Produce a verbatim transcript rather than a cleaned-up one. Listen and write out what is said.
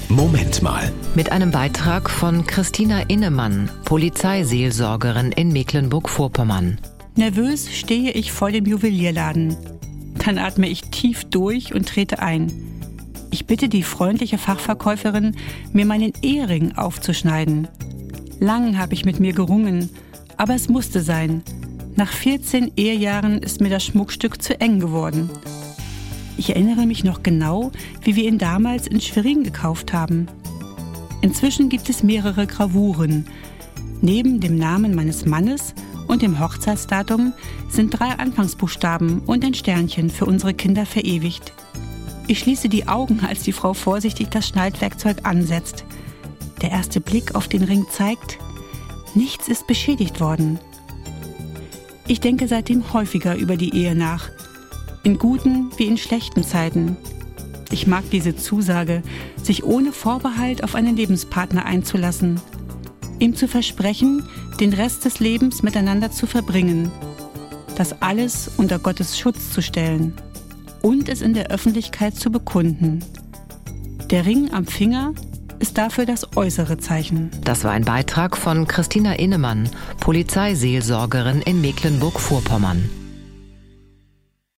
Moment mal. Mit einem Beitrag von Christina Innemann, Polizeiseelsorgerin in Mecklenburg-Vorpommern. Nervös stehe ich vor dem Juwelierladen. Dann atme ich tief durch und trete ein. Ich bitte die freundliche Fachverkäuferin, mir meinen Ehering aufzuschneiden. Lang habe ich mit mir gerungen, aber es musste sein. Nach vierzehn Ehejahren ist mir das Schmuckstück zu eng geworden. Ich erinnere mich noch genau, wie wir ihn damals in Schwerin gekauft haben. Inzwischen gibt es mehrere Gravuren. Neben dem Namen meines Mannes und dem Hochzeitsdatum sind drei Anfangsbuchstaben und ein Sternchen für unsere Kinder verewigt. Ich schließe die Augen, als die Frau vorsichtig das Schneidwerkzeug ansetzt. Der erste Blick auf den Ring zeigt, nichts ist beschädigt worden. Ich denke seitdem häufiger über die Ehe nach. In guten wie in schlechten Zeiten. Ich mag diese Zusage, sich ohne Vorbehalt auf einen Lebenspartner einzulassen. Ihm zu versprechen, den Rest des Lebens miteinander zu verbringen. Das alles unter Gottes Schutz zu stellen. Und es in der Öffentlichkeit zu bekunden. Der Ring am Finger ist dafür das äußere Zeichen. Das war ein Beitrag von Christina Innemann, Polizeiseelsorgerin in Mecklenburg-Vorpommern.